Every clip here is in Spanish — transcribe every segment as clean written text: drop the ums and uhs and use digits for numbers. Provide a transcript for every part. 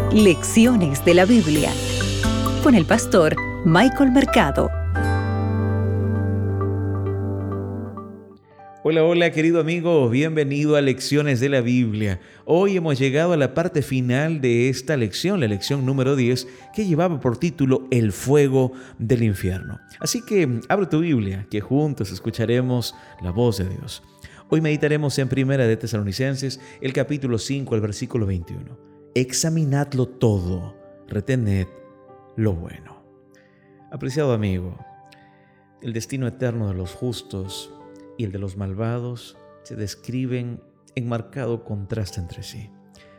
Lecciones de la Biblia con el pastor Michael Mercado. Hola, hola querido amigo, bienvenido a Lecciones de la Biblia. Hoy hemos llegado a la parte final de esta lección, la lección número 10, que llevaba por título El fuego del infierno. Así que abre tu Biblia, que juntos escucharemos la voz de Dios. Hoy meditaremos en Primera de Tesalonicenses, el capítulo 5, el versículo 21. Examinadlo todo, retened lo bueno. Apreciado amigo, el destino eterno de los justos y el de los malvados se describen en marcado contraste entre sí.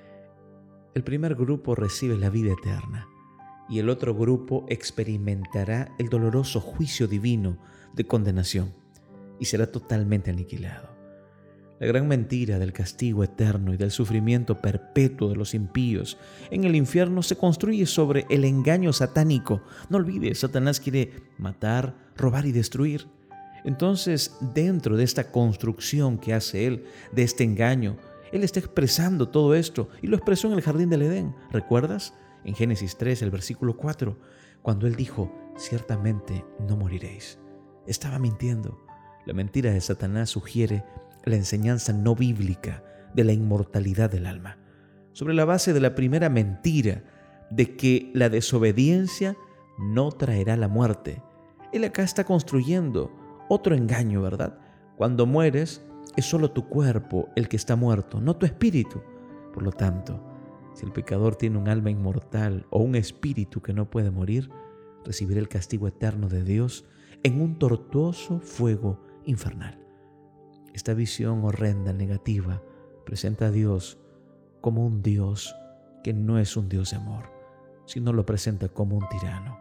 El primer grupo recibe la vida eterna y el otro grupo experimentará el doloroso juicio divino de condenación y será totalmente aniquilado. La gran mentira del castigo eterno y del sufrimiento perpetuo de los impíos en el infierno se construye sobre el engaño satánico. No olvides, Satanás quiere matar, robar y destruir. Entonces, dentro de esta construcción que hace él, de este engaño, él está expresando todo esto y lo expresó en el jardín del Edén. ¿Recuerdas? En Génesis 3, el versículo 4, cuando él dijo, ciertamente no moriréis. Estaba mintiendo. La mentira de Satanás sugiere la enseñanza no bíblica de la inmortalidad del alma, sobre la base de la primera mentira de que la desobediencia no traerá la muerte. Él acá está construyendo otro engaño, ¿verdad? Cuando mueres, es solo tu cuerpo el que está muerto, no tu espíritu. Por lo tanto, si el pecador tiene un alma inmortal o un espíritu que no puede morir, recibirá el castigo eterno de Dios en un tortuoso fuego infernal. Esta visión horrenda, negativa, presenta a Dios como un Dios que no es un Dios de amor, sino lo presenta como un tirano.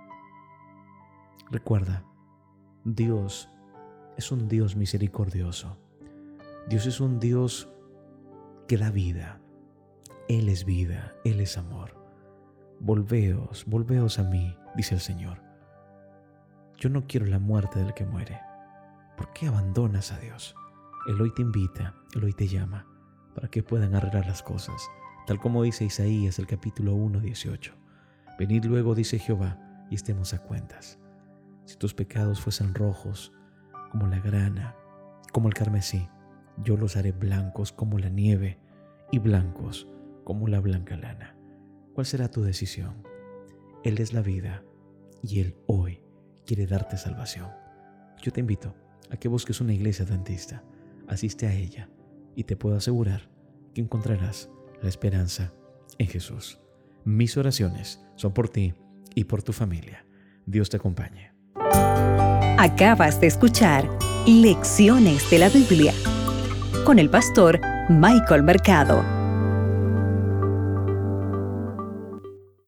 Recuerda, Dios es un Dios misericordioso. Dios es un Dios que da vida. Él es vida, Él es amor. Volveos a mí, dice el Señor. Yo no quiero la muerte del que muere. ¿Por qué abandonas a Dios? Él hoy te invita, Él hoy te llama para que puedan arreglar las cosas, tal como dice Isaías, el capítulo 1, 18. Venid luego, dice Jehová, y estemos a cuentas. Si tus pecados fuesen rojos como la grana, como el carmesí, yo los haré blancos como la nieve y blancos como la blanca lana. ¿Cuál será tu decisión? Él es la vida y Él hoy quiere darte salvación. Yo te invito a que busques una iglesia adventista. Asiste a ella y te puedo asegurar que encontrarás la esperanza en Jesús. Mis oraciones son por ti y por tu familia. Dios te acompañe. Acabas de escuchar Lecciones de la Biblia con el pastor Michael Mercado.